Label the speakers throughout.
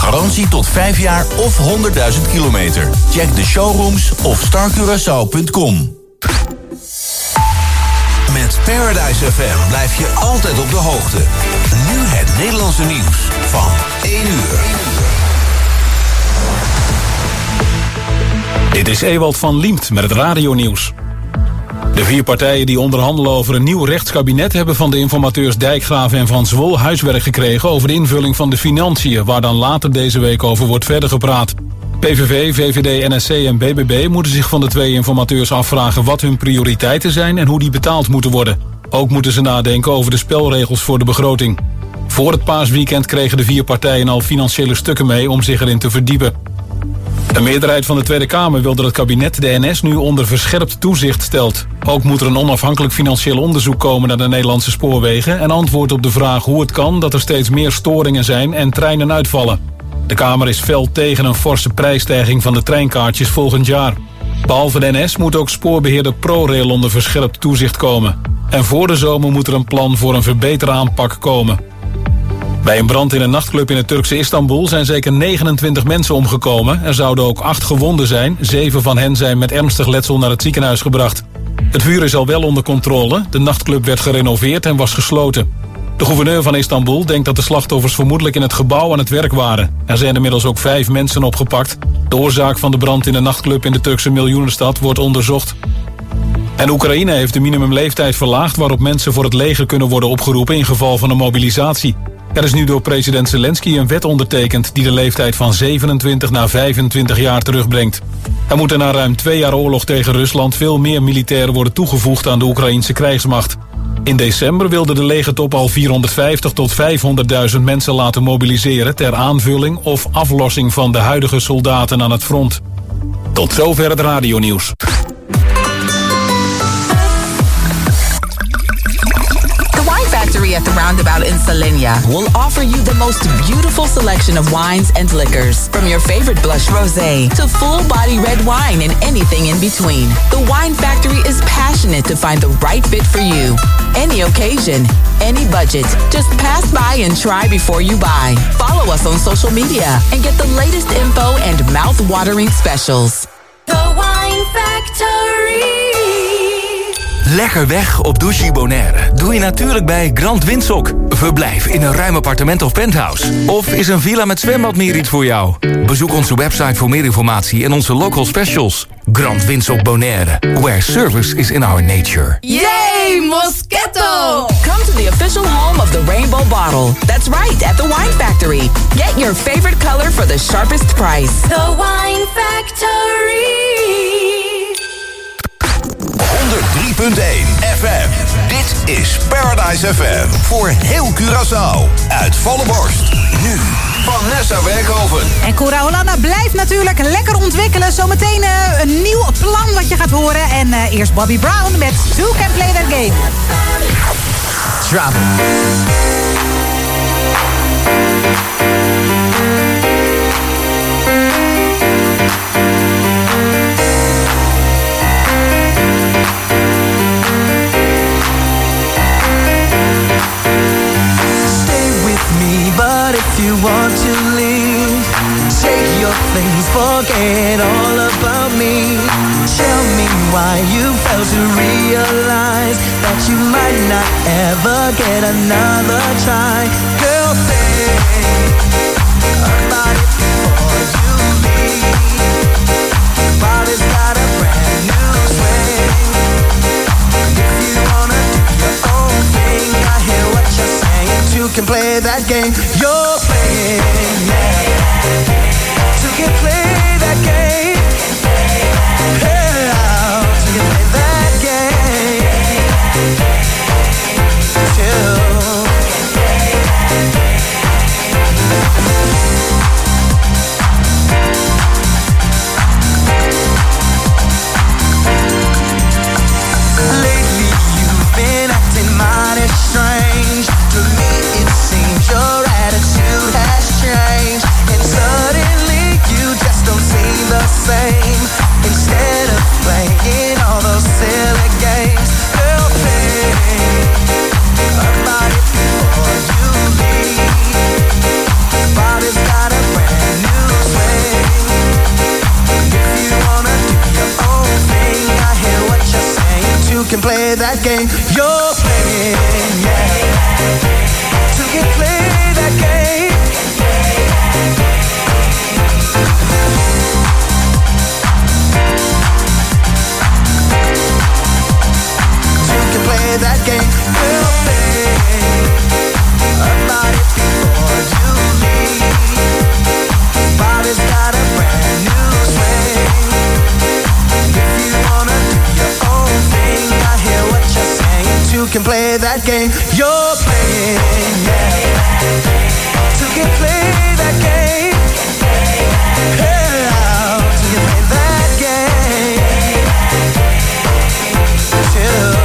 Speaker 1: Garantie tot 5 jaar of 100.000 kilometer. Check de showrooms of starcuraçao.com. Met Paradise FM blijf je altijd op de hoogte. Nu het Nederlandse nieuws van 1 uur.
Speaker 2: Dit is Ewald van Liemt met het radionieuws. De 4 partijen die onderhandelen over een nieuw rechtskabinet hebben van de informateurs Dijkgraaf en Van Zwol huiswerk gekregen over de invulling van de financiën, waar dan later deze week over wordt verder gepraat. PVV, VVD, NSC en BBB moeten zich van de 2 informateurs afvragen wat hun prioriteiten zijn en hoe die betaald moeten worden. Ook moeten ze nadenken over de spelregels voor de begroting. Voor het paasweekend kregen de 4 partijen al financiële stukken mee om zich erin te verdiepen. Een meerderheid van de Tweede Kamer wil dat het kabinet de NS nu onder verscherpt toezicht stelt. Ook moet er een onafhankelijk financieel onderzoek komen naar de Nederlandse spoorwegen en antwoord op de vraag hoe het kan dat er steeds meer storingen zijn en treinen uitvallen. De Kamer is fel tegen een forse prijsstijging van de treinkaartjes volgend jaar. Behalve de NS moet ook spoorbeheerder ProRail onder verscherpt toezicht komen. En voor de zomer moet er een plan voor een verbeterde aanpak komen. Bij een brand in een nachtclub in het Turkse Istanbul zijn zeker 29 mensen omgekomen. Er zouden ook 8 gewonden zijn. 7 van hen zijn met ernstig letsel naar het ziekenhuis gebracht. Het vuur is al wel onder controle. De nachtclub werd gerenoveerd en was gesloten. De gouverneur van Istanbul denkt dat de slachtoffers vermoedelijk in het gebouw aan het werk waren. Er zijn inmiddels ook 5 mensen opgepakt. De oorzaak van de brand in de nachtclub in de Turkse miljoenenstad wordt onderzocht. En Oekraïne heeft de minimumleeftijd verlaagd waarop mensen voor het leger kunnen worden opgeroepen in geval van een mobilisatie. Er is nu door president Zelensky een wet ondertekend die de leeftijd van 27 naar 25 jaar terugbrengt. Er moeten na ruim 2 jaar oorlog tegen Rusland veel meer militairen worden toegevoegd aan de Oekraïnse krijgsmacht. In december wilde de legertop al 450 tot 500.000 mensen laten mobiliseren ter aanvulling of aflossing van de huidige soldaten aan het front. Tot zover het radionieuws.
Speaker 3: Factory at the Roundabout in Salenia will offer you the most beautiful selection of wines and liquors, from your favorite blush rosé to full-body red wine and anything in between. The Wine Factory is passionate to find the right fit for you. Any occasion, any budget. Just pass by and try before you buy. Follow us on social media and get the latest info and mouth-watering specials.
Speaker 4: The Wine Factory.
Speaker 1: Lekker weg op Douchy Bonaire doe je natuurlijk bij Grand Windsock. Verblijf in een ruim appartement of penthouse. Of is een villa met zwembad meer iets voor jou? Bezoek onze website voor meer informatie en onze local specials. Grand Windsock Bonaire, where service is in our nature.
Speaker 3: Yay, Moscato! Come to the official home of the Rainbow Bottle. That's right, at the Wine Factory. Get your favorite color for the sharpest price.
Speaker 4: The Wine Factory.
Speaker 1: 103.1 FM. Dit is Paradise FM. Voor heel Curaçao. Uit volle borst. Nu Vanessa Werkhoven.
Speaker 5: En Cora Hollanda blijft natuurlijk lekker ontwikkelen. Zometeen een nieuw plan wat je gaat horen. En eerst Bobby Brown met Who Can Play That Game.
Speaker 6: Drop.
Speaker 7: But if you want to leave, take your things, forget all about me. Tell me why you failed to realize that you might not ever get another try. Girl, think about it before you leave. Body's got a brand new swing. If you wanna do your own thing, I hear what you're saying. You can play that game you're playing, yeah. So you can play that game. Yeah, so you can play that game too. Lately you've been acting mighty strange. To me it seems you're at can play that game you're playing, yeah. Two can play that game. Two can play that game you're playing. About it before you leave. Bobby's got a brand new swing. If you wanna do your own thing, I hear what you're saying. Two can play that game you're playing, yeah. Two can play that game. Yeah, two can play that game. Two.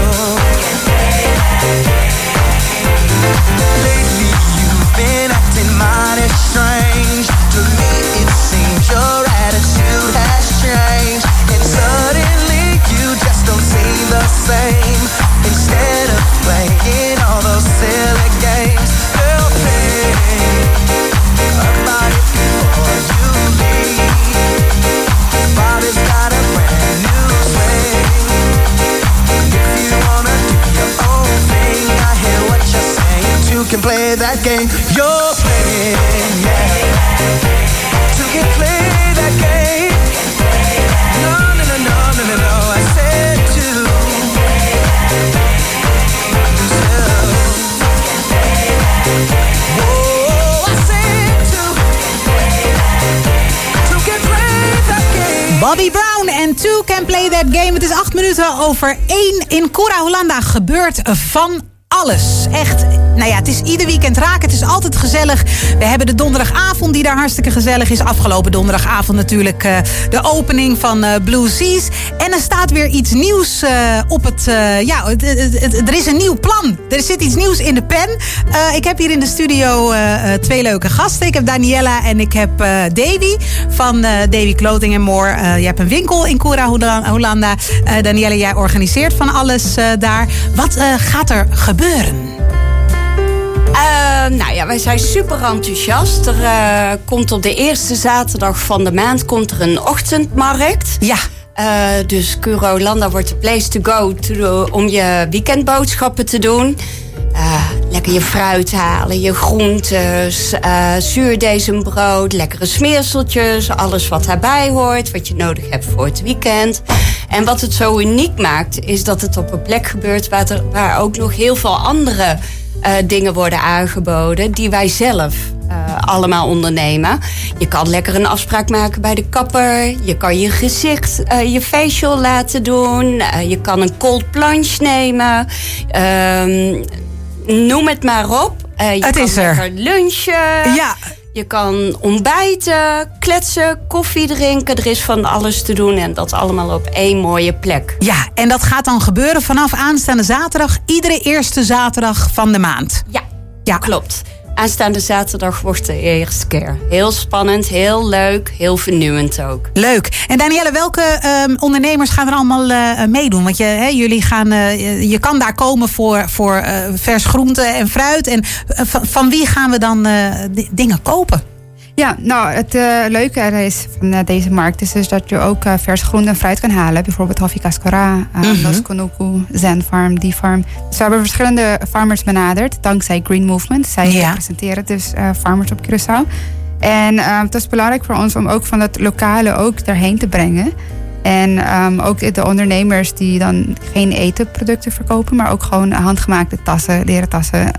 Speaker 7: Lately you've been acting mighty strange. To me it seems your attitude has changed. And suddenly you just don't seem the same. Instead of playing all those silly games, girl, play about it before you leave. Bobby's got a brand new swing. If you wanna do your own thing, I hear what you're saying. Two can play that game you're playing, yeah. Two can play that game. No, no, no, no, no, no, no. I said two. Oh, I said two. Two can play that game.
Speaker 5: Bobby Brown en Two Can Play That Game. Het is 8 minuten over 1. In Cura Hollanda gebeurt van alles. Echt, nou ja, het is ieder weekend raak. Het is altijd gezellig. We hebben de donderdagavond die daar hartstikke gezellig is. Afgelopen donderdagavond natuurlijk de opening van Blue Seas. En er staat weer iets nieuws op het... er is een nieuw plan. Er zit iets nieuws in de pen. Ik heb hier in de studio 2 leuke gasten. Ik heb Daniela en ik heb Davy van Davy Clothing More. Je hebt een winkel in Cura Hollanda. Daniela, jij organiseert van alles daar. Wat gaat er gebeuren?
Speaker 8: Nou ja, wij zijn super enthousiast. Er komt op de eerste zaterdag van de maand komt er een ochtendmarkt.
Speaker 5: Ja.
Speaker 8: Dus Cura Hollanda wordt de place to go om je weekendboodschappen te doen. Lekker je fruit halen, je groentes, zuurdesembrood, lekkere smeerseltjes, alles wat daarbij hoort, wat je nodig hebt voor het weekend. En wat het zo uniek maakt, is dat het op een plek gebeurt waar ook nog heel veel andere dingen worden aangeboden die wij zelf allemaal ondernemen. Je kan lekker een afspraak maken bij de kapper. Je kan je gezicht, je facial laten doen. Je kan een cold plunge nemen. Noem het maar op. Je
Speaker 5: het
Speaker 8: kan
Speaker 5: is er.
Speaker 8: lekker lunchen.
Speaker 5: Ja.
Speaker 8: Je kan ontbijten, kletsen, koffie drinken. Er is van alles te doen en dat allemaal op 1 mooie plek.
Speaker 5: Ja, en dat gaat dan gebeuren vanaf aanstaande zaterdag. Iedere eerste zaterdag van de maand.
Speaker 8: Ja, klopt. Aanstaande zaterdag wordt de eerste keer. Heel spannend, heel leuk, heel vernieuwend ook.
Speaker 5: Leuk. En Danielle, welke ondernemers gaan er allemaal meedoen? Want jullie gaan, je kan daar komen voor vers groente en fruit. En van wie gaan we dan dingen kopen?
Speaker 9: Ja, nou, het leuke is van deze markt is dus dat je ook vers groente en fruit kan halen. Bijvoorbeeld Halfie Cascara, Los Konuku, Zen Farm, Die Farm. Dus we hebben verschillende farmers benaderd, dankzij Green Movement. Zij representeren dus farmers op Curaçao. En het is belangrijk voor ons om ook van het lokale ook daarheen te brengen. En ook de ondernemers die dan geen etenproducten verkopen, maar ook gewoon handgemaakte tassen, leren tassen.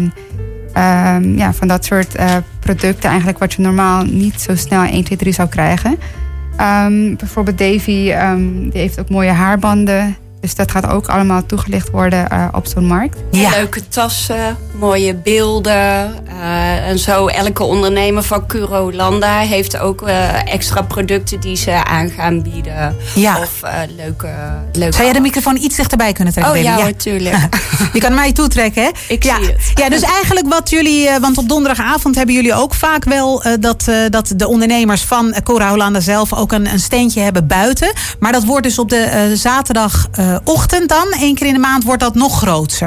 Speaker 9: Van dat soort producten eigenlijk wat je normaal niet zo snel 1, 2, 3 zou krijgen. Bijvoorbeeld Davy, die heeft ook mooie haarbanden. Dus dat gaat ook allemaal toegelicht worden op zo'n markt.
Speaker 8: Ja. Leuke tassen, mooie beelden. En zo elke ondernemer van Cura Hollanda heeft ook extra producten die ze aan gaan bieden.
Speaker 5: Ja.
Speaker 8: Of leuke...
Speaker 5: Zou jij de microfoon iets dichterbij kunnen trekken?
Speaker 8: Oh ja, natuurlijk.
Speaker 5: Je kan mij toetrekken, hè?
Speaker 8: Ik zie het.
Speaker 5: Ja, dus eigenlijk wat jullie... Want op donderdagavond hebben jullie ook vaak wel... dat de ondernemers van Cura Hollanda zelf ook een steentje hebben buiten. Maar dat wordt dus op de zaterdagochtend dan, 1 keer in de maand, wordt dat nog groter.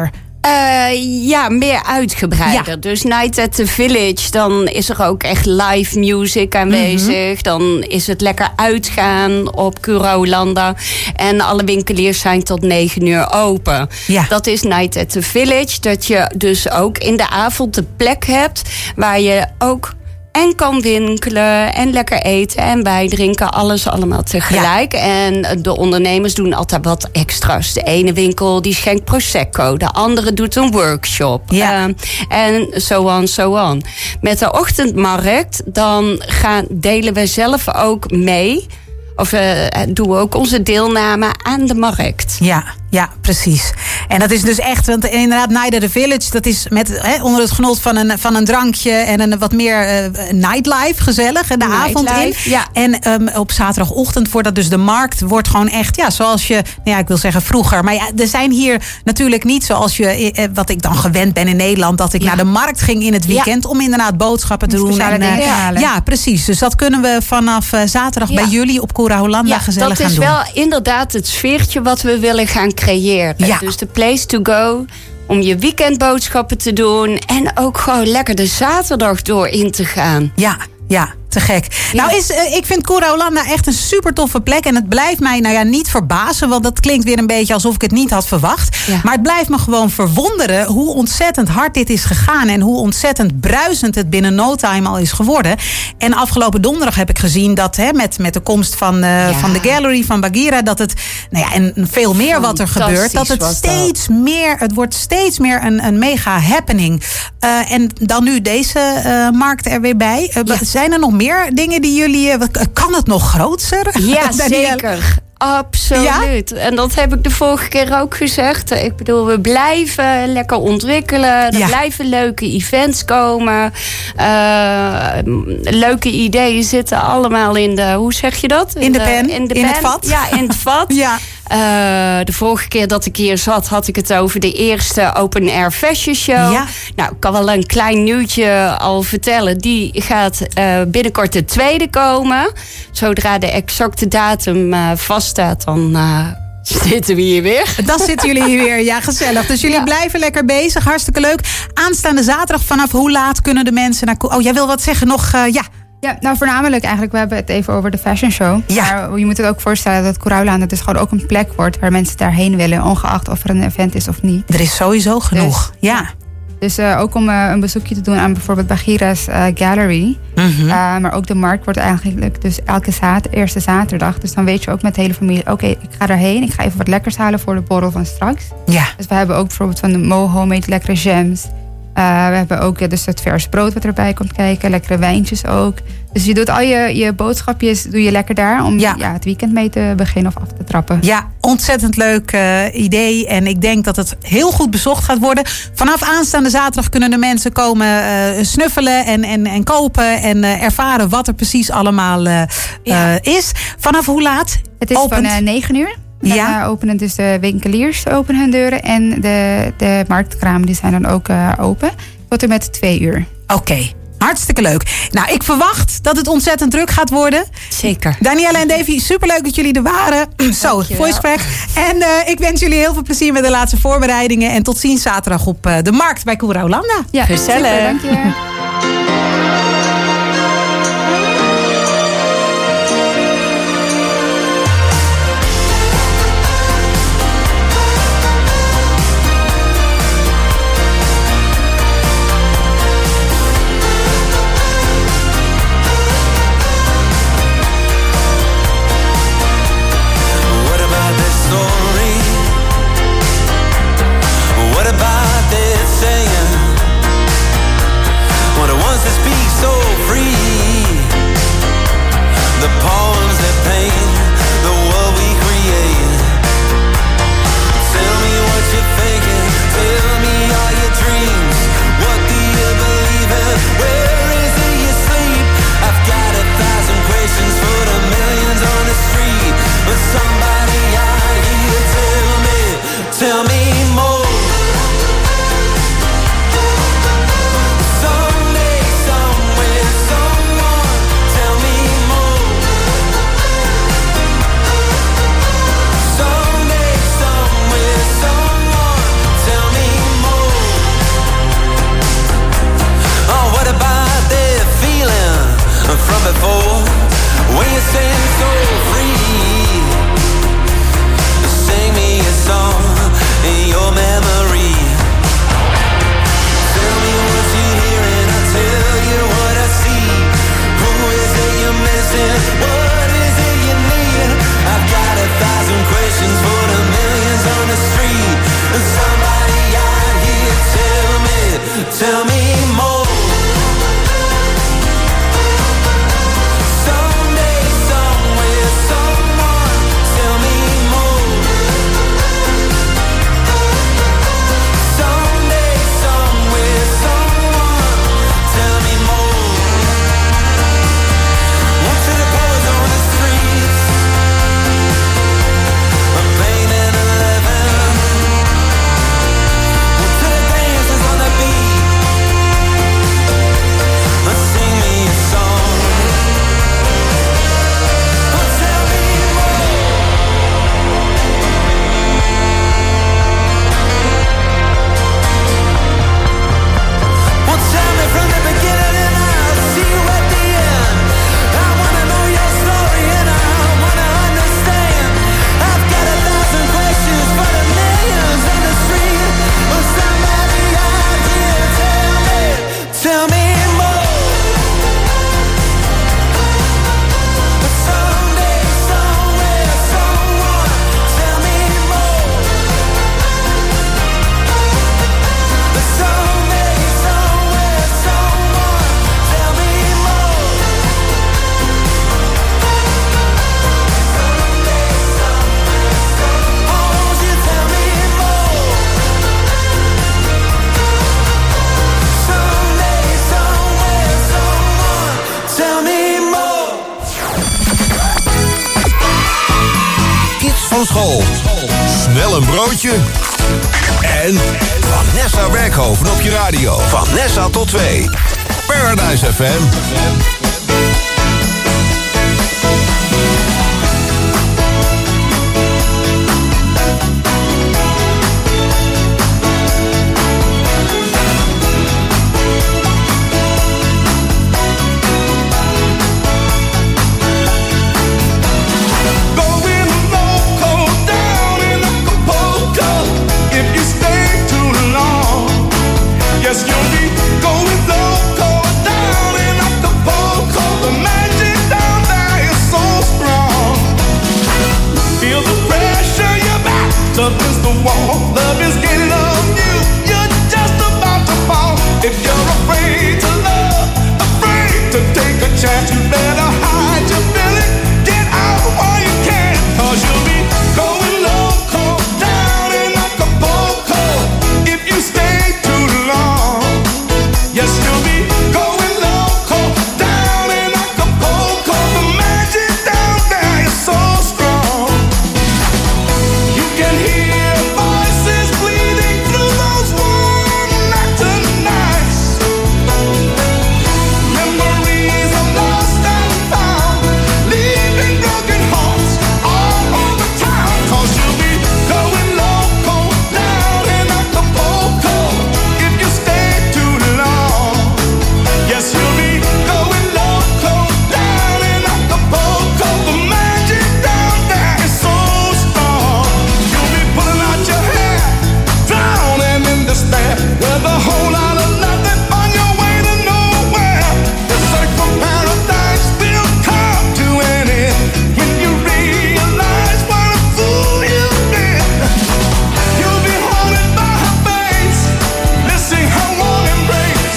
Speaker 8: Meer uitgebreider. Ja. Dus Night at the Village, dan is er ook echt live music aanwezig. Dan is het lekker uitgaan op Cura-Holanda. En alle winkeliers zijn tot 9 uur open. Ja. Dat is Night at the Village. Dat je dus ook in de avond de plek hebt waar je ook en kan winkelen en lekker eten en bijdrinken. Alles allemaal tegelijk. Ja. En de ondernemers doen altijd wat extra's. De ene winkel die schenkt Prosecco. De andere doet een workshop. Ja. En so on. Met de ochtendmarkt dan delen we zelf ook mee. Of doen we ook onze deelname aan de markt.
Speaker 5: Ja, precies. En dat is dus echt, want inderdaad, Night at the Village, dat is onder het genot van een drankje en een wat meer nightlife, gezellig, de avond in. Ja. En op zaterdagochtend wordt dat dus de markt, wordt gewoon echt, zoals je, ik wil zeggen vroeger. Maar er zijn hier natuurlijk niet zoals wat ik dan gewend ben in Nederland, dat ik naar de markt ging in het weekend om inderdaad boodschappen te doen. Ja, precies. Dus dat kunnen we vanaf zaterdag bij jullie op Cura-Holanda gezellig gaan doen.
Speaker 8: Dat is wel inderdaad het sfeertje wat we willen gaan creëren. Ja. Dus de place to go om je weekendboodschappen te doen en ook gewoon lekker de zaterdag door in te gaan.
Speaker 5: Ja, te gek. Ja. Nou, ik vind Cura-Holanda echt een super toffe plek. En het blijft mij niet verbazen. Want dat klinkt weer een beetje alsof ik het niet had verwacht. Ja. Maar het blijft me gewoon verwonderen hoe ontzettend hard dit is gegaan. En hoe ontzettend bruisend het binnen no time al is geworden. En afgelopen donderdag heb ik gezien dat met de komst van de gallery van Bagheera, dat het, en veel meer wat er gebeurt. Dat het steeds meer, het wordt steeds meer een mega happening. En dan nu deze markt er weer bij. Zijn er nog meer dingen die jullie... Kan het nog groter?
Speaker 8: Ja, zeker. Absoluut. Ja? En dat heb ik de vorige keer ook gezegd. Ik bedoel, we blijven lekker ontwikkelen. Er blijven leuke events komen. Leuke ideeën zitten allemaal in de... Hoe zeg je dat?
Speaker 5: In de pen. In het vat.
Speaker 8: Ja, in het vat. Ja. De vorige keer dat ik hier zat, had ik het over de eerste Open Air Fashion Show. Ja. Nou, ik kan wel een klein nieuwtje al vertellen. Die gaat binnenkort de tweede komen. Zodra de exacte datum vaststaat, dan zitten we hier weer.
Speaker 5: Dan zitten jullie hier weer, ja, gezellig. Dus jullie blijven lekker bezig, hartstikke leuk. Aanstaande zaterdag, vanaf hoe laat kunnen de mensen naar... Oh, jij wil wat zeggen nog?
Speaker 9: Ja, nou voornamelijk eigenlijk, we hebben het even over de fashion show. Ja. Maar je moet het ook voorstellen dat Cura-Holanda dus gewoon ook een plek wordt waar mensen daarheen willen, ongeacht of er een event is of niet.
Speaker 5: Er is sowieso genoeg,
Speaker 9: Dus ook om een bezoekje te doen aan bijvoorbeeld Bagheera's gallery. Mm-hmm. Maar ook de markt wordt eigenlijk dus elke eerste zaterdag. Dus dan weet je ook met de hele familie, oké, ik ga daarheen. Ik ga even wat lekkers halen voor de borrel van straks. Ja. Dus we hebben ook bijvoorbeeld van de Mo Homemade lekkere jams. We hebben ook dus het vers brood wat erbij komt kijken. Lekkere wijntjes ook. Dus je doet al je boodschapjes doe je lekker daar. Om het weekend mee te beginnen of af te trappen.
Speaker 5: Ja, ontzettend leuk idee. En ik denk dat het heel goed bezocht gaat worden. Vanaf aanstaande zaterdag kunnen de mensen komen snuffelen en kopen. En ervaren wat er precies allemaal is. Vanaf hoe laat?
Speaker 9: Het is van 9 uur. Dan openen dus de winkeliers openen hun deuren. En de marktkramen die zijn dan ook open. Tot en met 2 uur.
Speaker 5: Oké. Hartstikke leuk. Nou, ik verwacht dat het ontzettend druk gaat worden.
Speaker 8: Zeker.
Speaker 5: Danielle en Davy, superleuk dat jullie er waren. Zo, voice crack. En ik wens jullie heel veel plezier met de laatste voorbereidingen. En tot ziens zaterdag op de markt bij Cura-Holanda.
Speaker 9: Ja, gezellig. Super, dank je.
Speaker 10: Toneelschool. Snel een broodje. En Vanessa Werkhoven op je radio. Van Nessa tot 2. Paradise FM.
Speaker 11: Love is the wall, love is getting on you. You're just about to fall. If you're afraid to love, afraid to take a chance, you better hide your feeling. Get out while you can, 'cause you'll be going loco down in Acapulco if you stay too long. Yes, you'll be going loco down in Acapulco. The magic down there is so strong. You can hear voices bleeding through those warm mountain nights. Memories are lost and found, leaving broken hearts all over town. 'Cause you'll be going loco down in Acapulco if you stay too long. Yes, you'll be going loco down in Acapulco. The magic down there is so strong. You'll be pulling out your hair, drowning in despair, with a whole lot of nothing on your way to nowhere. The search for paradise will come to an end when you realize what a fool you've been. You'll be haunted by her face, missing her warm embrace.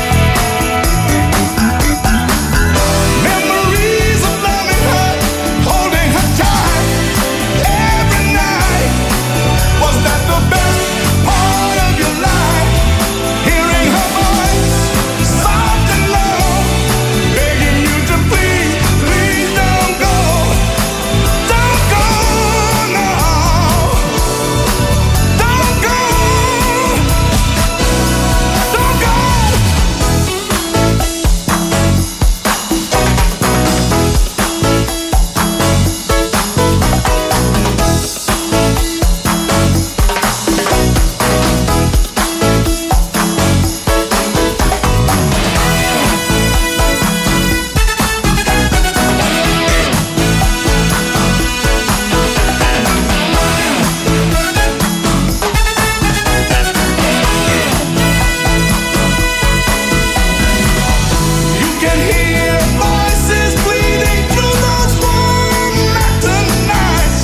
Speaker 11: Memories of loving her, holding her tight every night. Was that the best part of your life? Hearing her voice, soft and low, begging you to please, please don't go. Don't go, no. Don't go. Don't go. You can hear voices bleeding through those warm mountain nights.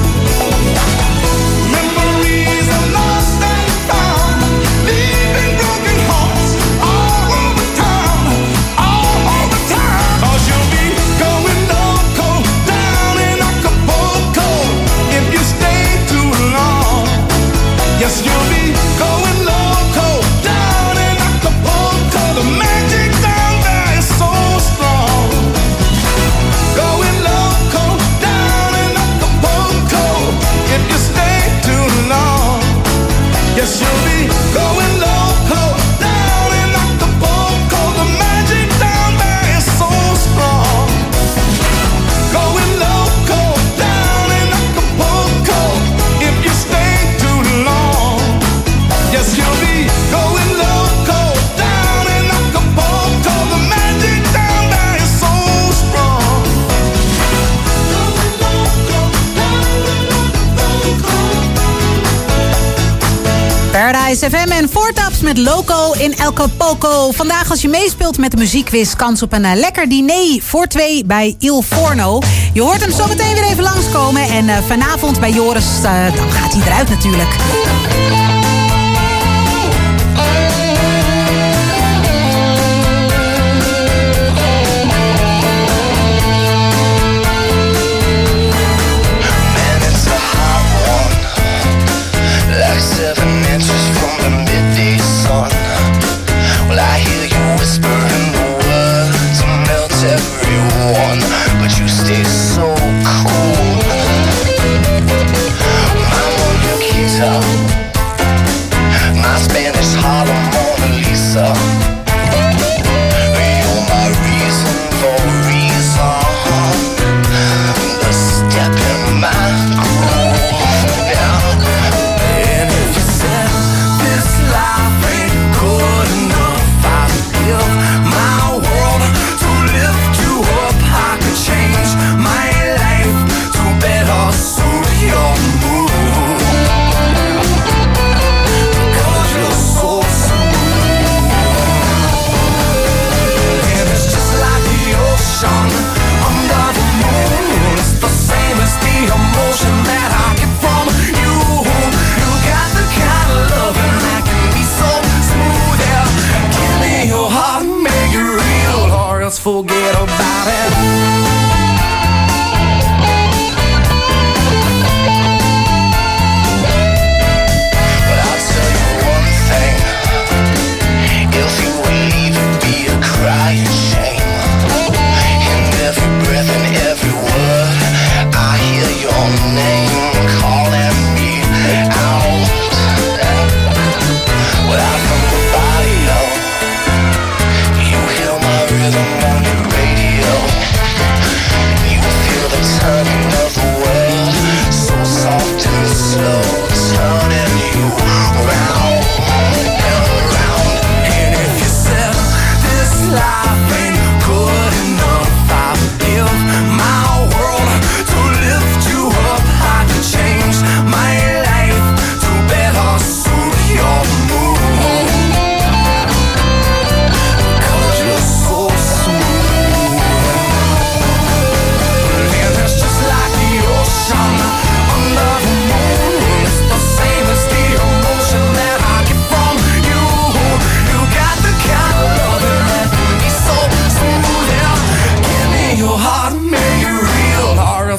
Speaker 11: Memories are lost and found, leaving broken hearts all over town, all over town. 'Cause you'll be going loco down in Acapulco if you stay too long. Yes, you'll be going loco down in Acapulco. The magic down there is so strong. Going loco down in Acapulco if you stay too long. Yes, you'll be going loco down in Acapulco. The magic down there is so strong. Going loco down in Acapulco if you stay too long. Yes, you'll be going loco down in Acapulco. The magic down there is so strong. Going loco down in Acapulco.
Speaker 5: Paradise FM en Voortaps met Loco in Acapulco. Vandaag als je meespeelt met de muziekquiz, kans op een lekker diner voor 2 bij Il Forno. Je hoort hem zo meteen weer even langskomen. En vanavond bij Joris, dan gaat hij eruit natuurlijk.
Speaker 12: Man, it's a hot one, like 7 inches from the midday sun. Well, I hear you whispering the words to melt everyone, but you stay so cool.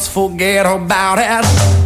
Speaker 6: forget about it.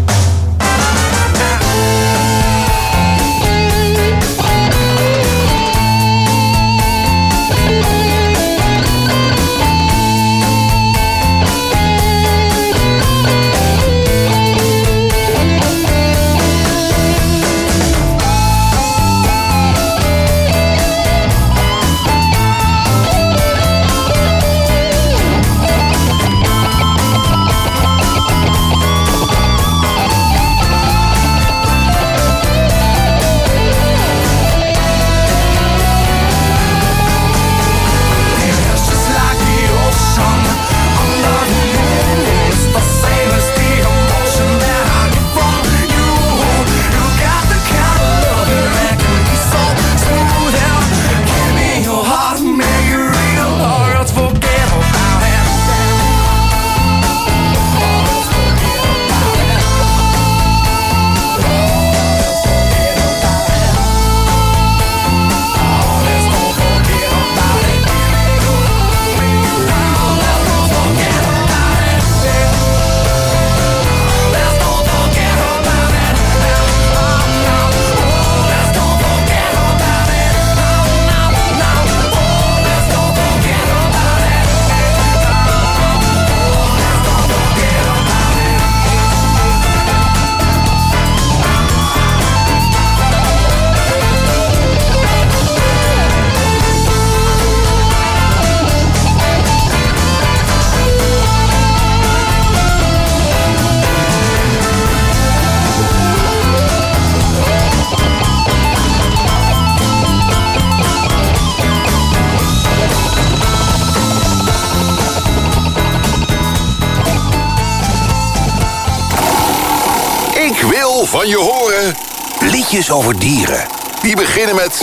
Speaker 10: Van je horen, liedjes over dieren. Die beginnen met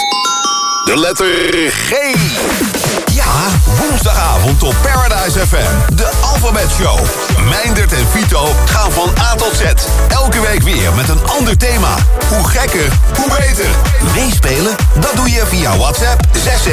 Speaker 10: de letter G. Ja, woensdagavond op Paradise FM. De Alphabet Show. Meindert en Vito gaan van A tot Z. Elke week weer met een ander thema. Hoe gekker, hoe beter. Meespelen? Dat doe je via WhatsApp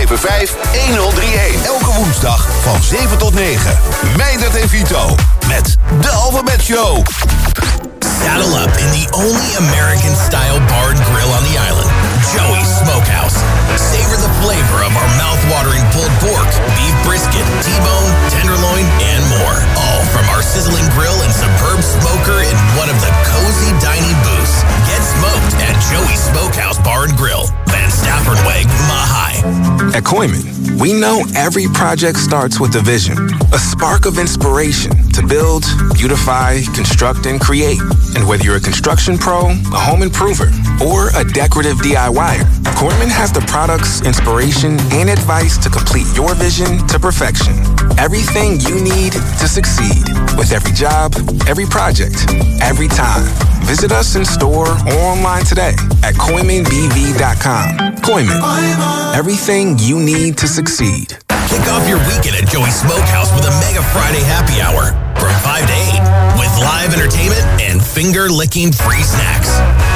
Speaker 10: 675-1031. Elke woensdag van 7 tot 9. Meindert en Vito met de Alphabet Show.
Speaker 13: Saddle up in the only American-style bar and grill on the island, Joey's Smokehouse. Savor the flavor of our mouth-watering pulled pork, beef brisket, T-bone, tenderloin, and more. All from our sizzling grill and superb smoker in one of the cozy dining booths. Get smoked at Joey's Smokehouse Bar and Grill, Van Staffordweg, Mahai.
Speaker 14: At Koyman, we know every project starts with a vision, a spark of inspiration to build, beautify, construct, and create. And whether you're a construction pro, a home improver, or a decorative DIYer, Koyman has the products, inspiration, and advice to complete your vision to perfection. Everything you need to succeed with every job, every project, every time. Visit us in store or online today at KoymanBV.com. Koyman, everything you need to succeed.
Speaker 13: Kick off your weekend at Joey's Smokehouse with a Mega Friday happy hour from 5 to 8 with live entertainment and finger-licking free snacks.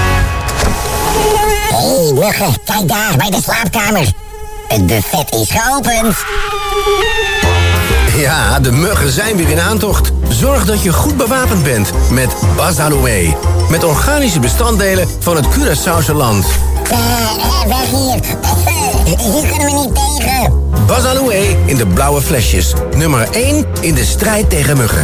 Speaker 15: Hey, muggen, kijk daar bij de slaapkamer. Het buffet is geopend.
Speaker 16: Ja, de muggen zijn weer in aantocht. Zorg dat je goed bewapend bent met Bazaloe. Met organische bestanddelen van het Curaçaose land.
Speaker 15: Weg hier. Hier kunnen we niet tegen.
Speaker 16: Bazaloe in de blauwe flesjes. Nummer 1 in de strijd tegen muggen.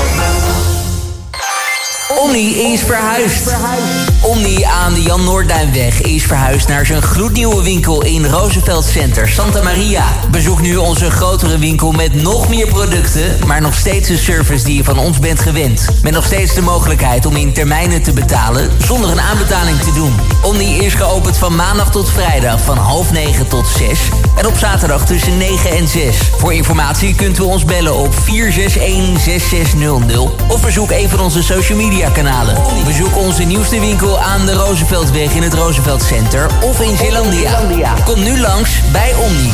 Speaker 17: Omni is verhuisd. Omni aan de Jan Noordduinweg is verhuisd naar zijn gloednieuwe winkel in Roosevelt Center, Santa Maria. Bezoek nu onze grotere winkel met nog meer producten, maar nog steeds de service die je van ons bent gewend. Met nog steeds de mogelijkheid om in termijnen te betalen zonder een aanbetaling te doen. Omni is geopend van maandag tot vrijdag van 8:30 tot 6 en op zaterdag tussen 9 en 6. Voor informatie kunt u ons bellen op 461-6600 of bezoek een van onze social media kanalen. Bezoek onze nieuwste winkel aan de Rooseveltweg in het Roosevelt Center of in Zeelandia. Kom nu langs bij Omni.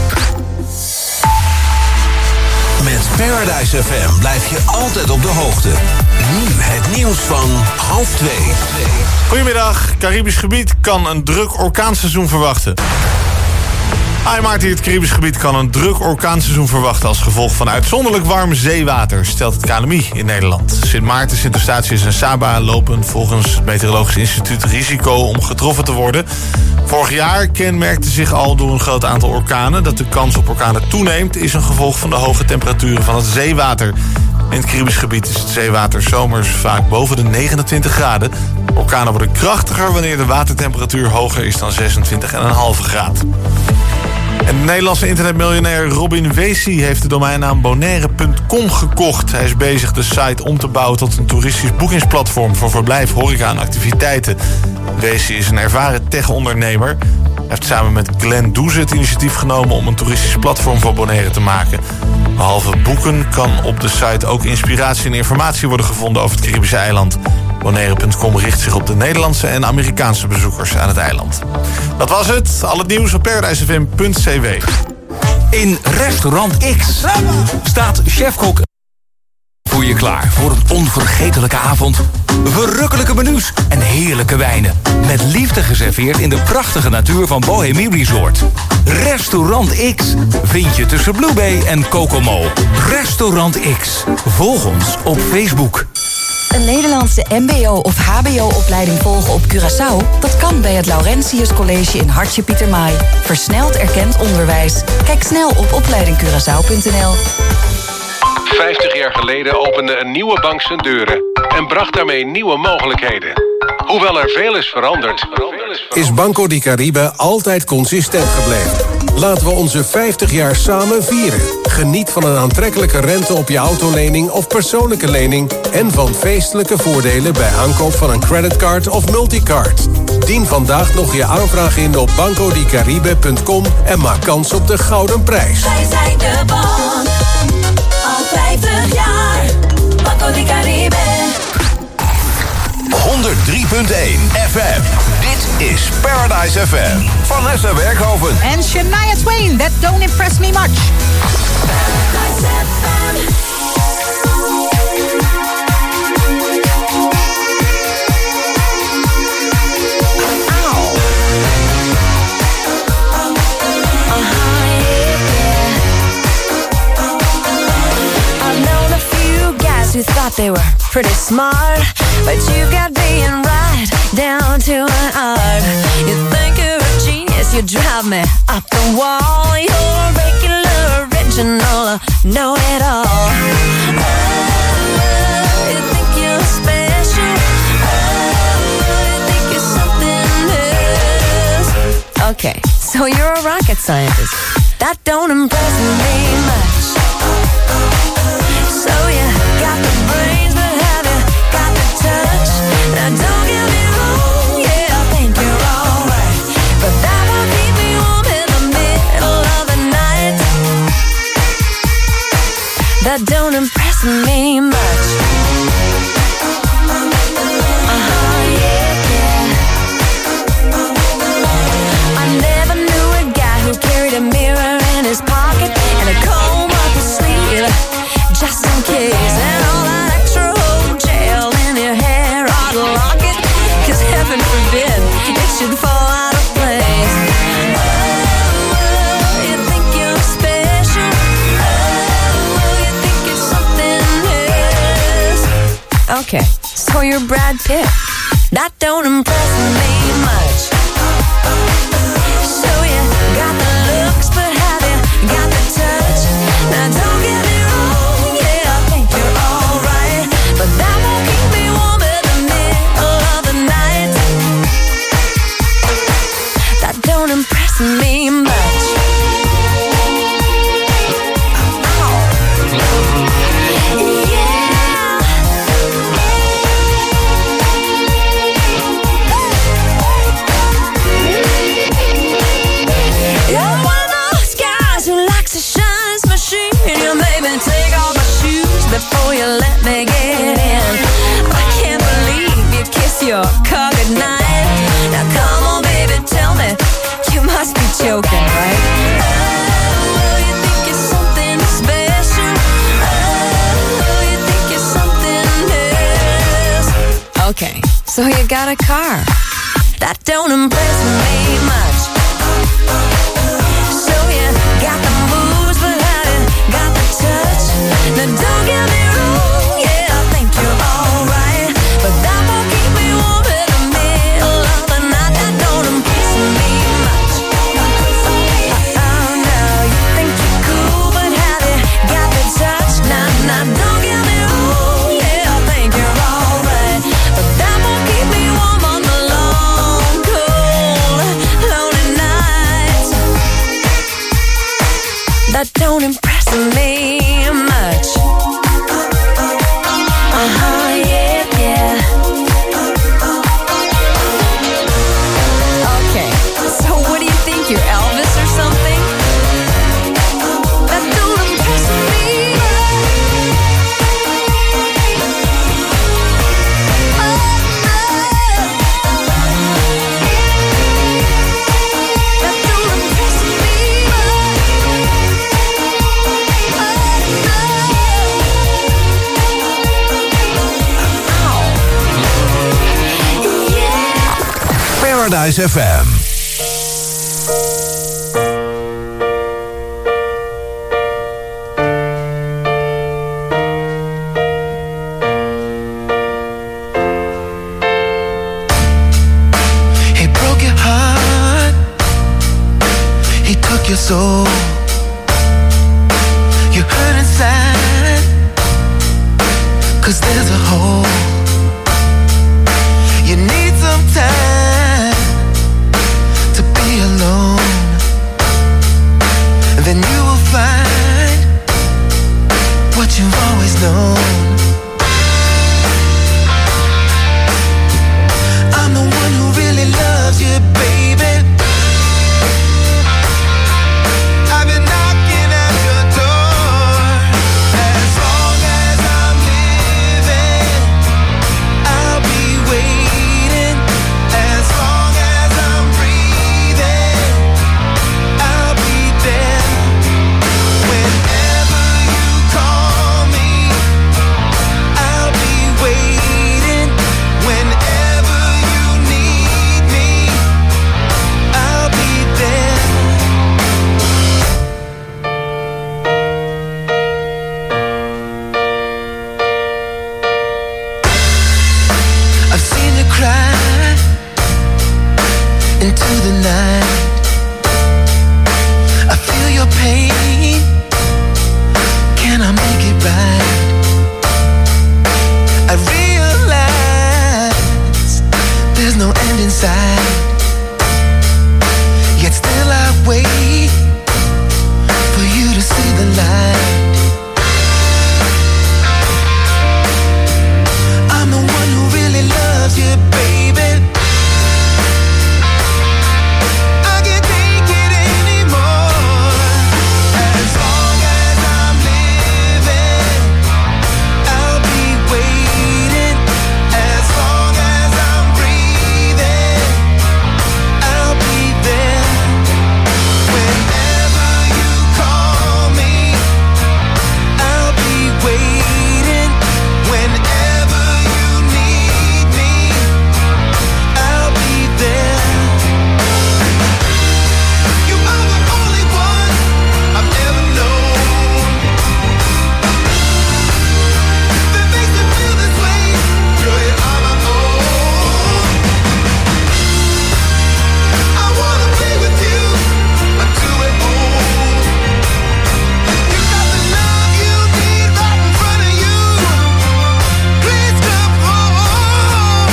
Speaker 10: Met Paradise FM blijf je altijd op de hoogte. Nu het nieuws van 1:30.
Speaker 18: Goedemiddag. Caribisch gebied kan een druk orkaanseizoen verwachten. Hi Maarten, het Caribisch gebied kan een druk orkaanseizoen verwachten als gevolg van uitzonderlijk warm zeewater, stelt het KNMI in Nederland. Sint Maarten, Sint Eustatius en Saba lopen volgens het Meteorologisch Instituut risico om getroffen te worden. Vorig jaar kenmerkte zich al door een groot aantal orkanen. Dat de kans op orkanen toeneemt is een gevolg van de hoge temperaturen van het zeewater. In het Caribisch gebied is het zeewater zomers vaak boven de 29 graden. Orkanen worden krachtiger wanneer de watertemperatuur hoger is dan 26,5 graden. En de Nederlandse internetmiljonair Robin Weesie heeft de domeinnaam bonaire.com gekocht. Hij is bezig de site om te bouwen tot een toeristisch boekingsplatform voor verblijf, horeca en activiteiten. Weesie is een ervaren tech-ondernemer. Hij heeft samen met Glenn Doeze het initiatief genomen om een toeristisch platform voor Bonaire te maken. Behalve boeken kan op de site ook inspiratie en informatie worden gevonden over het Caribische eiland. Bonaire.com richt zich op de Nederlandse en Amerikaanse bezoekers aan het eiland. Dat was het. Al het nieuws op paradisefm.cw.
Speaker 1: In Restaurant X staat chefkok voor je klaar voor een onvergetelijke avond. Verrukkelijke menus en heerlijke wijnen. Met liefde geserveerd in de prachtige natuur van Bohemie Resort. Restaurant X vind je tussen Blue Bay en Kokomo. Restaurant X. Volg ons op Facebook.
Speaker 19: Een Nederlandse mbo- of hbo-opleiding volgen op Curaçao? Dat kan bij het Laurentius College in Hartje Pietermaai. Versneld erkend onderwijs. Kijk snel op opleidingcuraçao.nl.
Speaker 20: 50 jaar geleden opende een nieuwe bank zijn deuren en bracht daarmee nieuwe mogelijkheden. Hoewel er veel is veranderd,
Speaker 16: is Banco di Caribe altijd consistent gebleven. Laten we onze 50 jaar samen vieren. Geniet van een aantrekkelijke rente op je autolening of persoonlijke lening en van feestelijke voordelen bij aankoop van een creditcard of multicard. Dien vandaag nog je aanvraag in op bancodicaribe.com en maak kans op de gouden prijs.
Speaker 4: Wij zijn de bank, al 50 jaar. Banco di Caribe.
Speaker 10: 103.1 FM. Dit is Paradise FM. Vanessa Werkhoven.
Speaker 5: En Shania Twain, That Don't Impress Me Much.
Speaker 4: Paradise FM.
Speaker 21: Who thought they were pretty smart, but you've got being right down to an art. You think you're a genius, you drive me up the wall. You're a regular, original, know-it-all. Oh, you think you're special. Oh, you think you're something else. Okay, so you're a rocket scientist. That don't impress me much. So you got the brains, but have you got the touch? Now don't get me wrong, yeah, I think you're alright, but that won't keep me warm in the middle of the night. That don't impress me much. Yeah. I never knew a guy who carried a mirror in his pocket and a comb up his sleeve, just in case, and all that extra old gel in your hair ought to lock it, 'cause heaven forbid it should fall out of place. Oh, you think you're special. Oh, you think you're something else. Okay, so you're Brad Pitt. That don't impress me much. So you got the looks, but have you got the touch? Now don't get me wrong, yeah, I think you're alright, but that won't keep me warm in the middle of the night. That don't impress me much. You're one of those guys who likes to shine his machine. You made me take off my shoes before you let me get in. I can't believe you kiss your car goodnight. Now come on, baby, tell me, you must be joking, right? Oh, you think you're something special. Oh, you think you're something else. Okay, so you got a car. That don't impress me much. So
Speaker 10: Paradise FM.
Speaker 7: He broke your heart. He took your soul. You hurt inside, 'cause there's a hole. You need some time to be alone. Then you will find what you've always known. I'm the one who really loves you, baby. I've been knocking at your door. As long as I'm living, I'll be waiting. As long as I'm breathing, I'll be there. Whenever you call me, I'll be waiting. Whenever you need me, I'll be there. I've seen you cry into the night. I feel your pain. Can I make it right? I realize there's no end in sight. Yet still I wait for you to see the light. I'm the one who really loves you, baby. I can't take it anymore. As long as I'm living, I'll be waiting. As long as I'm breathing, I'll be there. Whenever you call me, I'll be waiting. Whenever you need me, I'll be there. You are the only one I've ever known. That makes me feel this way. You're here on my own. I wanna be with you until we're old. You got the love you need right in front of you. Please come home.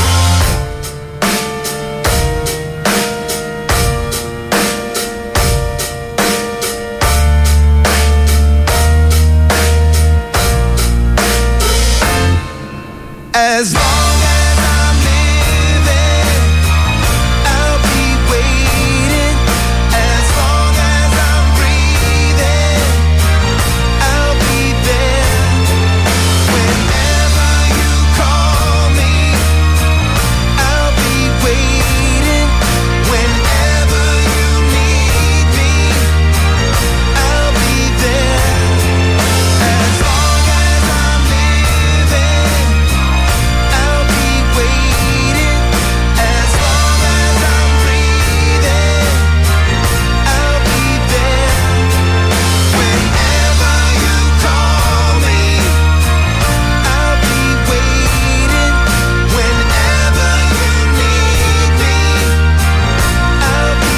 Speaker 7: As long as I'm living, I'll be waiting. As long as I'm breathing, I'll be there. Whenever you call me, I'll be waiting. Whenever you need me, I'll be there. As long as I'm living, I'll be waiting. As long as I'm breathing, I'll be there. Whenever you call me, I'll be waiting. Whenever you need me, I'll be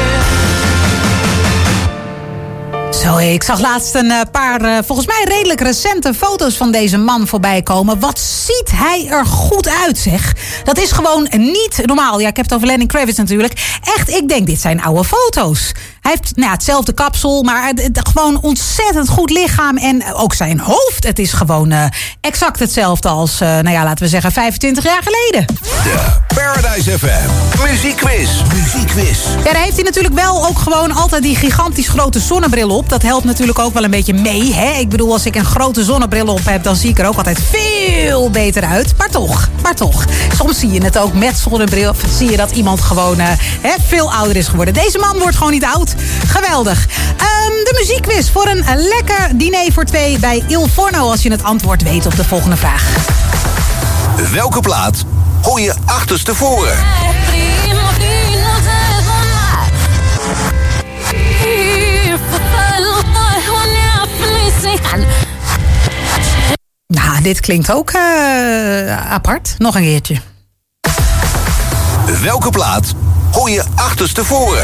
Speaker 7: there.
Speaker 5: Zo, ik zag laatst een paar, volgens mij redelijk recente foto's van deze man voorbij komen. Wat ziet hij er goed uit, zeg. Dat is gewoon niet normaal. Ja, ik heb het over Lenny Kravitz natuurlijk. Echt, ik denk, dit zijn oude foto's. Hij heeft hetzelfde kapsel, maar gewoon ontzettend goed lichaam. En ook zijn hoofd, het is gewoon exact hetzelfde als, laten we zeggen, 25 jaar geleden.
Speaker 10: De Paradise FM Muziekquiz.
Speaker 5: Ja, daar heeft hij natuurlijk wel ook gewoon altijd die gigantisch grote zonnebril op. Dat helpt natuurlijk ook wel een beetje mee, hè. Ik bedoel, als ik een grote zonnebril op heb, dan zie ik er ook altijd veel beter uit. Maar toch. Soms zie je het ook met zonnebril. Zie je dat iemand gewoon veel ouder is geworden. Deze man wordt gewoon niet oud. Geweldig. De muziekquiz voor een lekker diner voor twee bij Il Forno, als je het antwoord weet op de volgende vraag.
Speaker 10: Welke plaat hoor je achterstevoren?
Speaker 5: Nou, dit klinkt ook apart. Nog een keertje.
Speaker 10: Welke plaat hoor je achterstevoren?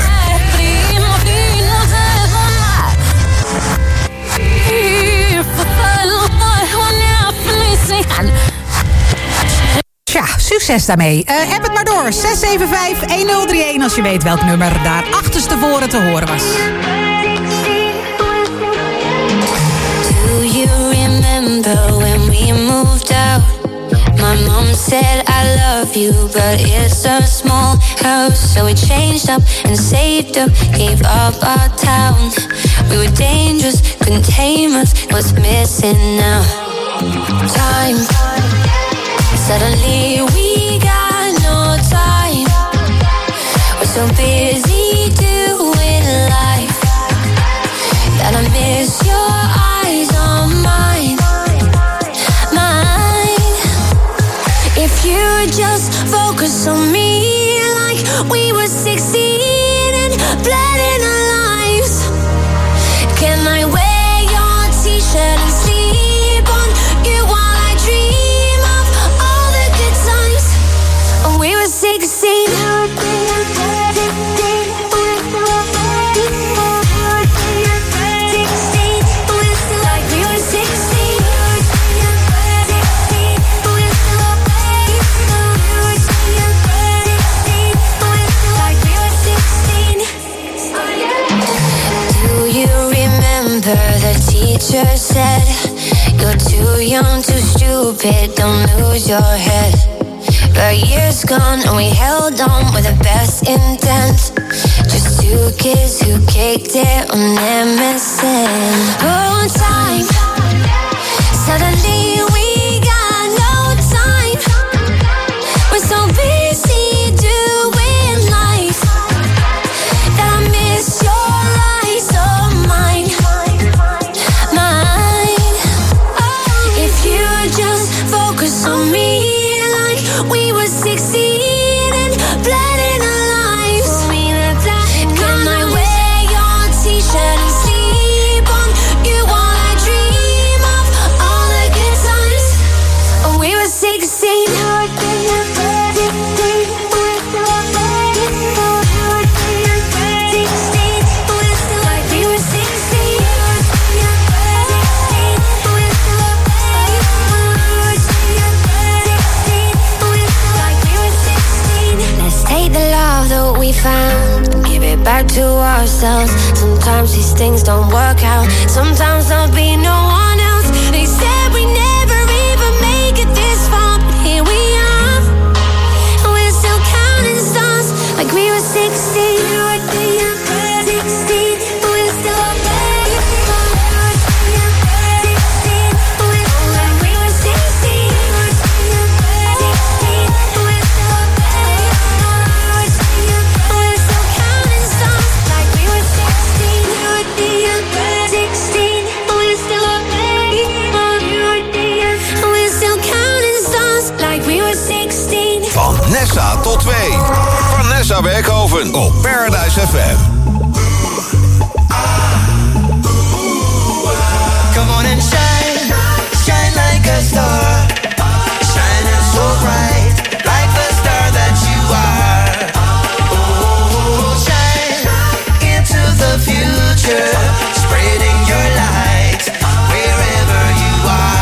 Speaker 5: Tja, succes daarmee. App het maar door. 675-1031 als je weet welk nummer daar achterstevoren te horen was.
Speaker 21: Do you remember when we moved out? My mom said I love you, but it's a small house. So we changed up and saved up, gave up our town. We were dangerous, couldn't tame us, what's missing now? Time. Suddenly we got no time. We're so busy doing life that I miss your eyes on mine. If you just focus on me like we were 16 and planning our lives. Can I wear your t-shirt and sleep on you while I dream of all the good times when we were 16? The teacher said, you're too young, too stupid, don't lose your head. But years gone and we held on with the best intent. Just two kids who kicked it on MSN. Oh, time. Suddenly we got no time. We're so busy doing life that I miss your lies on mine. Just focus on me like we were 16 and planning our lives. Can I wear your t-shirt and sleep on you while I dream of all the good times when we were 16? We found, give it back to ourselves. Sometimes these things don't work out. Sometimes there'll be no one else. They said we never even make it this far, but here we are, and we're still counting stars like we were 16.
Speaker 10: Nessa tot 2. Vanessa Werkhoven op Paradise FM.
Speaker 7: Come on and shine, shine like a star. Shining so bright, like the star that you are. Oh, shine into the future, spreading your light wherever you are.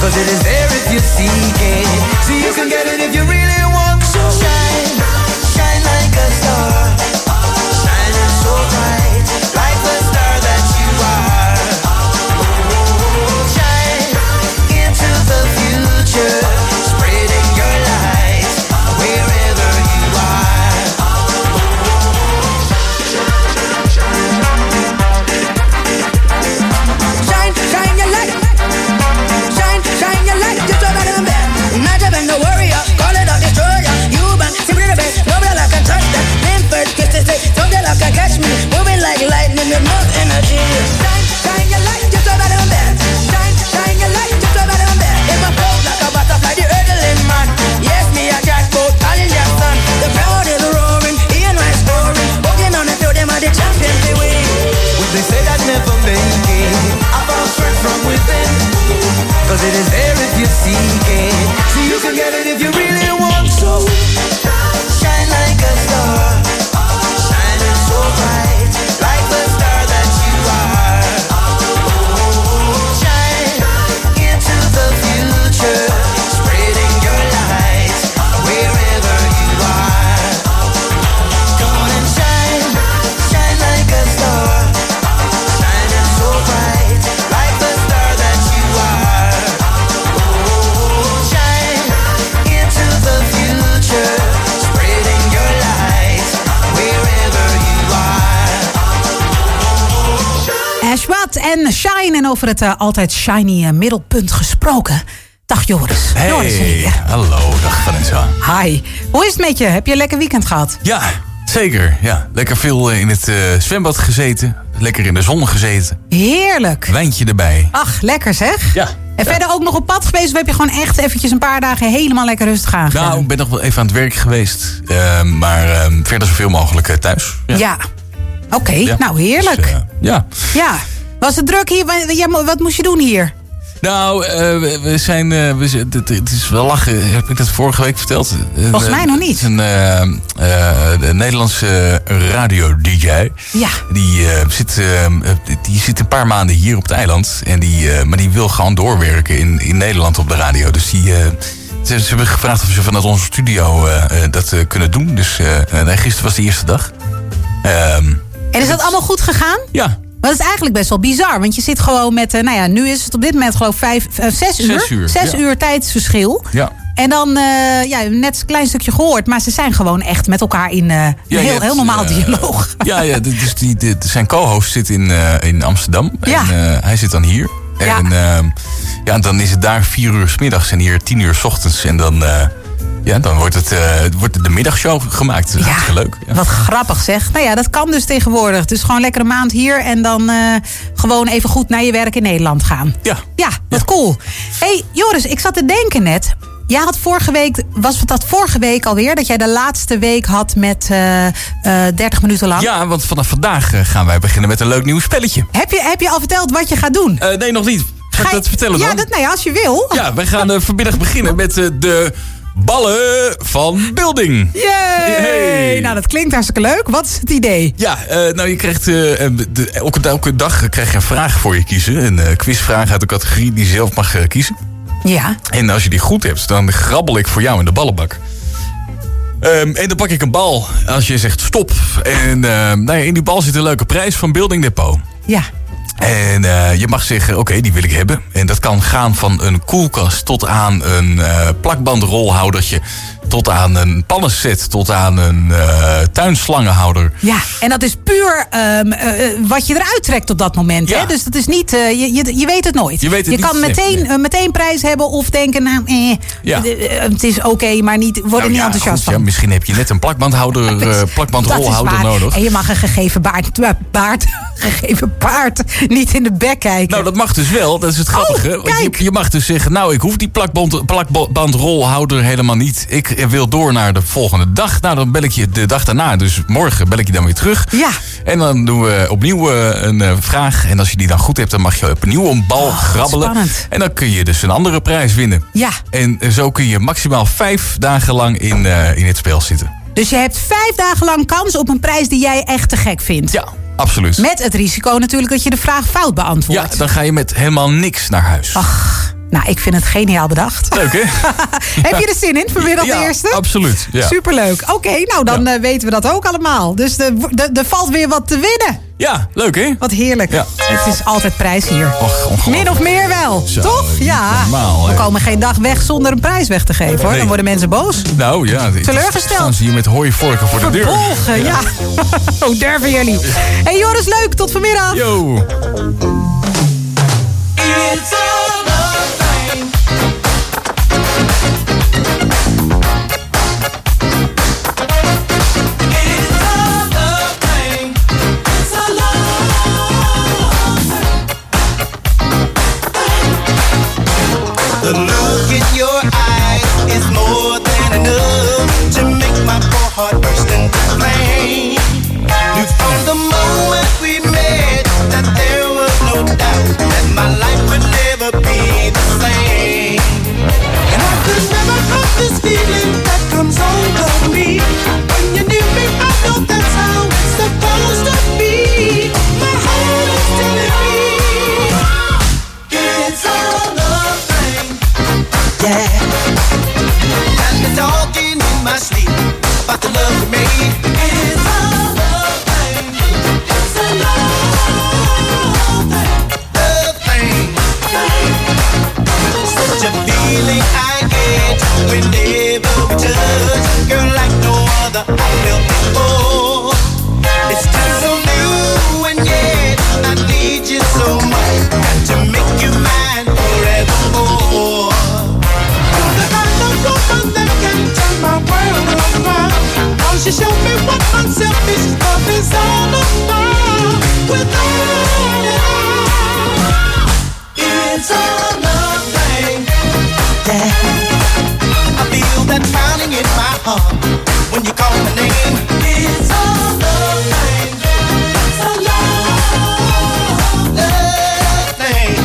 Speaker 7: 'cause it is there if you seek it. So you can get it if you really want to. Shine, shine like a star, shining so bright, like the star that you are. Shine into the future, spreading your light wherever you are.
Speaker 2: Shine, shine your light. Shine, shine your light. Just so better than bad. Not even the warrior. Call it a destroyer. You bang, simply the best. Nobody like can touch that. Name first, kiss to say. Something like can catch me. Moving like lightning with no energy. Shine, shine your light. Just so better than bad. Shine, shine your light. Just so better than bad. In my flow like a butterfly, the hurdling man. Yes, me a jackpot, calling your son. The crowd is roaring. Ian Rice scoring. Walking on the field, them are the champions they win.
Speaker 7: What they say that never make it, I found strength from within, 'cause it is there if you seek it. So you can get it if you really want to. Shine like a star, shining so bright, like the star that you are. Shine into the future, spreading your light wherever you are. Come on and shine, shine like a star, shining so bright, like the star that you are. Shine into the future, spreading your light wherever you are.
Speaker 5: Ashwat en Shine. En over het altijd shiny middelpunt gesproken. Dag Joris.
Speaker 22: Hey,
Speaker 5: Joris hier.
Speaker 22: hallo, dag Vanessa.
Speaker 5: Hi. Hoe is het met je? Heb je een lekker weekend gehad?
Speaker 22: Ja, zeker. Ja. Lekker veel in het zwembad gezeten. Lekker in de zon gezeten.
Speaker 5: Heerlijk.
Speaker 22: Wijntje erbij.
Speaker 5: Ach, lekker zeg.
Speaker 22: Ja.
Speaker 5: En verder ook nog op pad geweest? Of heb je gewoon echt eventjes een paar dagen helemaal lekker rustig aangegaan?
Speaker 22: Nou, ik ben nog wel even aan het werk geweest. Maar verder zoveel mogelijk thuis.
Speaker 5: Ja. Oké,
Speaker 22: Ja.
Speaker 5: nou heerlijk.
Speaker 22: Dus, ja.
Speaker 5: Ja. Was het druk hier? Wat moest je doen hier?
Speaker 22: Nou, we zijn... het is wel lachen. Heb ik dat vorige week verteld?
Speaker 5: Volgens mij nog niet.
Speaker 22: Het is een Nederlandse radio-dj.
Speaker 5: Ja.
Speaker 22: Die zit een paar maanden hier op het eiland. Maar die wil gewoon doorwerken in Nederland op de radio. Dus ze hebben gevraagd of ze vanuit onze studio dat kunnen doen. Dus gisteren was de eerste dag.
Speaker 5: En is dat allemaal goed gegaan?
Speaker 22: Ja.
Speaker 5: Maar dat is eigenlijk best wel bizar. Want je zit gewoon met, nu is het op dit moment geloof ik 6 uur. 6 uur tijdsverschil.
Speaker 22: Ja.
Speaker 5: En dan, net een klein stukje gehoord. Maar ze zijn gewoon echt met elkaar in heel normaal dialoog.
Speaker 22: Ja, dus zijn co-host zit in Amsterdam.
Speaker 5: Ja.
Speaker 22: En hij zit dan hier.
Speaker 5: Ja.
Speaker 22: En dan is het daar 4 uur 's middags en hier 10 uur 's ochtends. En dan wordt de middagshow gemaakt. Dat is hartstikke leuk. Ja.
Speaker 5: Wat grappig zeg. Nou ja, dat kan dus tegenwoordig. Dus gewoon lekker een maand hier en dan gewoon even goed naar je werk in Nederland gaan.
Speaker 22: Ja.
Speaker 5: Ja, wat cool. Hey Joris, ik zat te denken net. Jij had vorige week alweer dat jij de laatste week had met 30 minuten lang?
Speaker 22: Ja, want vanaf vandaag gaan wij beginnen met een leuk nieuw spelletje.
Speaker 5: Heb je al verteld wat je gaat doen?
Speaker 22: Nee, nog niet. Ga ik dat vertellen dan?
Speaker 5: Ja, als je wil.
Speaker 22: Ja, wij gaan vanmiddag beginnen met de ballen van Building.
Speaker 5: Yay!
Speaker 22: Hey.
Speaker 5: Nou, dat klinkt hartstikke leuk. Wat is het idee?
Speaker 22: Ja, je krijgt elke dag krijg je een vraag voor je kiezen. Een quizvraag uit de categorie die je zelf mag kiezen.
Speaker 5: Ja.
Speaker 22: En als je die goed hebt, dan grabbel ik voor jou in de ballenbak. En dan pak ik een bal als je zegt stop. En in die bal zit een leuke prijs van Building Depot.
Speaker 5: Ja.
Speaker 22: En je mag zeggen, oké, die wil ik hebben. En dat kan gaan van een koelkast tot aan een plakbandrolhoudertje. Tot aan een pannenset, tot aan een tuinslangenhouder.
Speaker 5: Ja, en dat is puur wat je eruit trekt op dat moment.
Speaker 22: Ja.
Speaker 5: Hè? Dus dat is niet, je weet het nooit. Je kan meteen prijs hebben of denken, het is oké, maar word er niet enthousiast van.
Speaker 22: Ja, misschien heb je net een plakbandrolhouder nodig.
Speaker 5: En je mag een gegeven paard niet in de bek kijken.
Speaker 22: Nou, dat mag dus wel. Dat is het grappige. Want je mag dus zeggen, ik hoef die plakbandrolhouder helemaal niet. Ik wil door naar de volgende dag. Nou, dan bel ik je de dag daarna. Dus morgen bel ik je dan weer terug.
Speaker 5: Ja.
Speaker 22: En dan doen we opnieuw een vraag. En als je die dan goed hebt, dan mag je opnieuw een bal grabbelen.
Speaker 5: Spannend.
Speaker 22: En dan kun je dus een andere prijs winnen.
Speaker 5: Ja.
Speaker 22: En zo kun je maximaal 5 dagen lang in het spel zitten.
Speaker 5: Dus je hebt 5 dagen lang kans op een prijs die jij echt te gek vindt.
Speaker 22: Ja, absoluut.
Speaker 5: Met het risico natuurlijk dat je de vraag fout beantwoordt.
Speaker 22: Ja, dan ga je met helemaal niks naar huis.
Speaker 5: Ach, Nou, ik vind het geniaal bedacht.
Speaker 22: Leuk, hè?
Speaker 5: Heb je er zin in vanmiddag de eerste?
Speaker 22: Absoluut. Ja.
Speaker 5: Superleuk. Oké, nou dan weten we dat ook allemaal. Dus er valt weer wat te winnen.
Speaker 22: Ja, leuk hè?
Speaker 5: Wat heerlijk.
Speaker 22: Ja.
Speaker 5: Het is altijd prijs hier.
Speaker 22: Och,
Speaker 5: min of meer wel.
Speaker 22: Zo,
Speaker 5: toch? Ja.
Speaker 22: Normaal,
Speaker 5: we komen geen dag weg zonder een prijs weg te geven hoor.
Speaker 22: Nee.
Speaker 5: Dan worden mensen boos.
Speaker 22: Nou ja.
Speaker 5: Teleurgesteld.
Speaker 22: Staan ze hier met hooivorken voor de deur.
Speaker 5: Verbolgen, ja. Hoe durven jullie? Hey Joris, leuk. Tot vanmiddag.
Speaker 22: Yo.
Speaker 11: It's all the thing. It's all the thing. It's a love thing. The look in your eyes is more than enough to make my poor heart burst into flame. Knew from the moment we met that there was no doubt that my life would never be the same. And I could never have this feeling that comes over me. When you're near me, I know that's how it's supposed to be. My heart is telling me it's all the thing. Yeah. And the talking in my sleep about the love we made. It's all the thing. It's a love thing. Such a feeling I get whenever we touch, girl, like no other I felt before. It's still so new and yet I need you so much. Got to make you mine forevermore. You're the kind of woman that can turn my world around. Cause you show me what unselfish love is all about. Without it all, it's all love thing. Yeah. I feel that pounding in my heart when you call my name. It's all love thing. It's a love thing.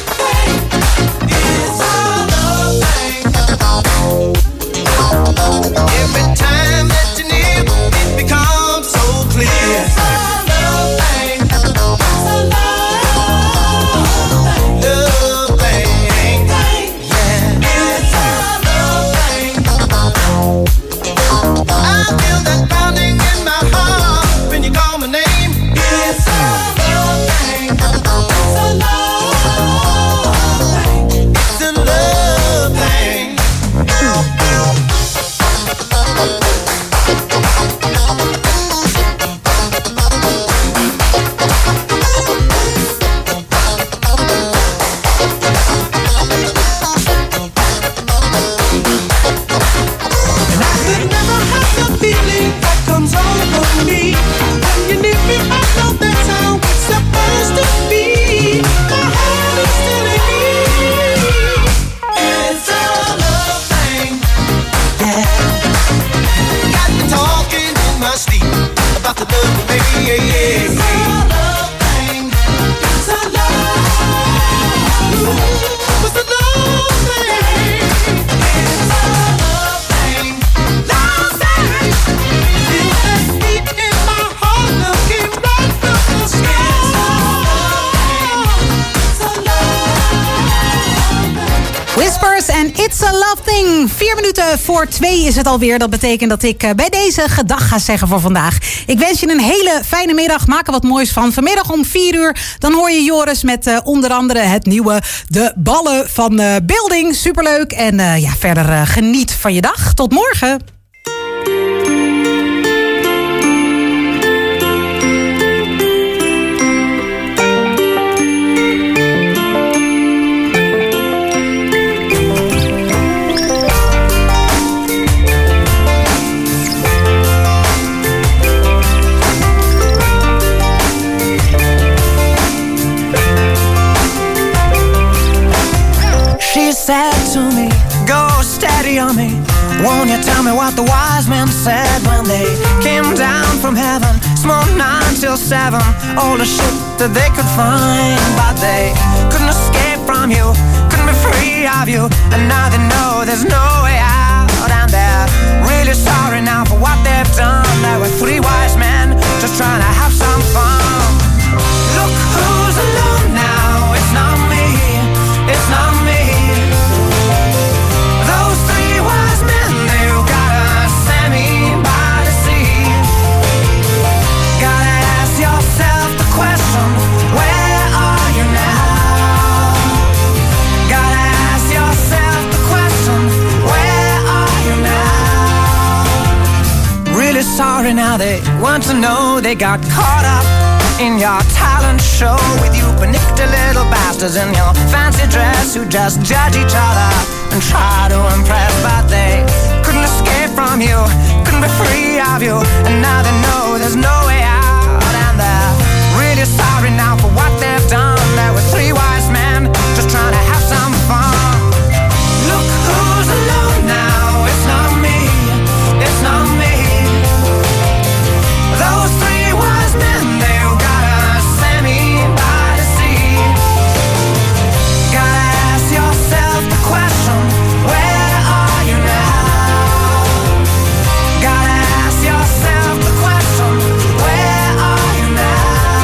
Speaker 11: It's all love thing. Every time that you're near, it becomes so clear. It's all love thing. It's a love thing. Yeah. It's all love thing. I feel that pounding in my heart when you call my name. It's all love thing. It's a love thing. It's a love thing. And I could never have the feeling that comes over me. When you need me, I know that's how it's supposed to be. My heart is telling me it's all love thing. Yeah. Got me talking in my sleep about the love we made. It's all love thing. It's a love. It's a love thing. It's a love thing. Love thing. Feel that beat in my heart looking right from the sky. It's a love thing.
Speaker 5: Whispers en It's a Love Thing. 4 minuten voor 2 is het alweer. Dat betekent dat ik bij deze gedag ga zeggen voor vandaag. Ik wens je een hele fijne middag. Maak er wat moois van. Vanmiddag om 4 uur. Dan hoor je Joris met onder andere het nieuwe De Ballen van Building. Superleuk. En verder geniet van je dag. Tot morgen.
Speaker 7: She said to me, go steady on me. Won't you tell me what the wise men said when they came down from heaven? Smoked 9 till 7, all the shit that they could find. But they couldn't escape from you, couldn't be free of you. And now they know there's no way out. And they're really sorry now for what they've done. There were 3 wise men just trying to have some fun. Look who's alone now, it's not me, it's not me. sorry now, they want to know they got caught up in your talent show with you panicked little bastards in your fancy dress who just judge each other and try to impress, but they couldn't escape from you, couldn't be free of you, and now they know there's no way out, and they're really sorry now for what they've done. There were three wise men just trying to have some fun. Look who's alone now, it's not me, it's not me. Those three wise men, they got a Sammy by the sea. Gotta ask yourself the question, where are you now? Gotta ask yourself the question, where are you now?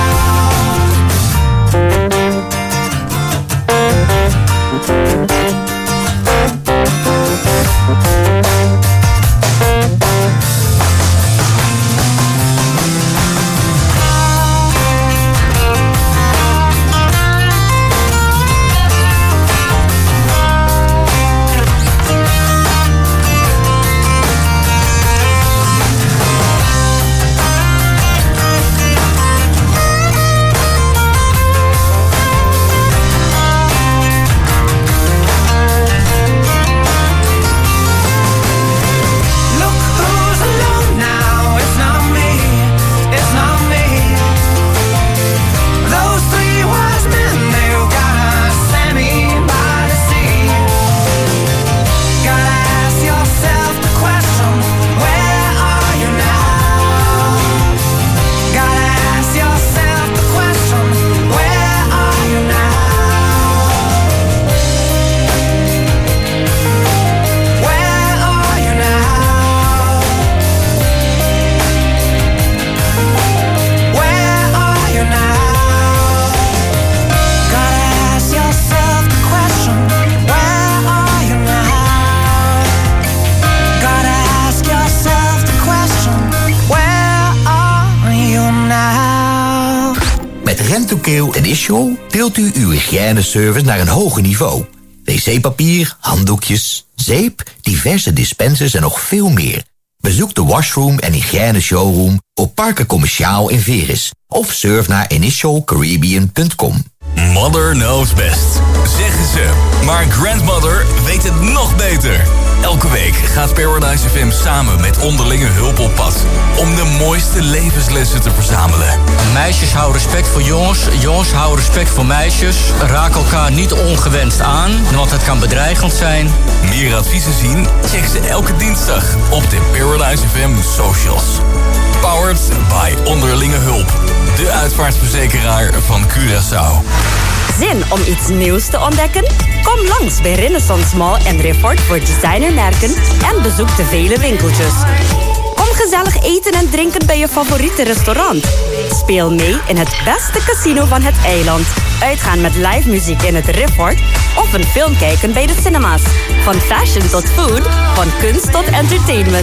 Speaker 3: Rentokil en Issuel tilt u uw hygiëneservice naar een hoger niveau. Wc-papier, handdoekjes, zeep, diverse dispensers en nog veel meer. Bezoek de washroom en hygiëne showroom op Parken Commerciaal in Veris. Of surf naar initialcaribbean.com.
Speaker 22: Mother knows best, zeggen ze. Maar Grandmother weet het nog beter. Elke week gaat Paradise FM samen met onderlinge hulp op pad om de mooiste levenslessen te verzamelen.
Speaker 8: Meisjes houden respect voor jongens, jongens houden respect voor meisjes. Raak elkaar niet ongewenst aan, want het kan bedreigend zijn.
Speaker 22: Meer adviezen zien? Check ze elke dinsdag op de Paradise FM socials. Powered by Onderlinge Hulp, de uitvaartverzekeraar van Curaçao.
Speaker 23: Zin om iets nieuws te ontdekken? Kom langs bij Renaissance Mall en Report voor designermerken en bezoek de vele winkeltjes. Kom gezellig eten en drinken bij je favoriete restaurant. Speel mee in het beste casino van het eiland. Uitgaan met live muziek in het Report of een film kijken bij de cinema's. Van fashion tot food, van kunst tot entertainment.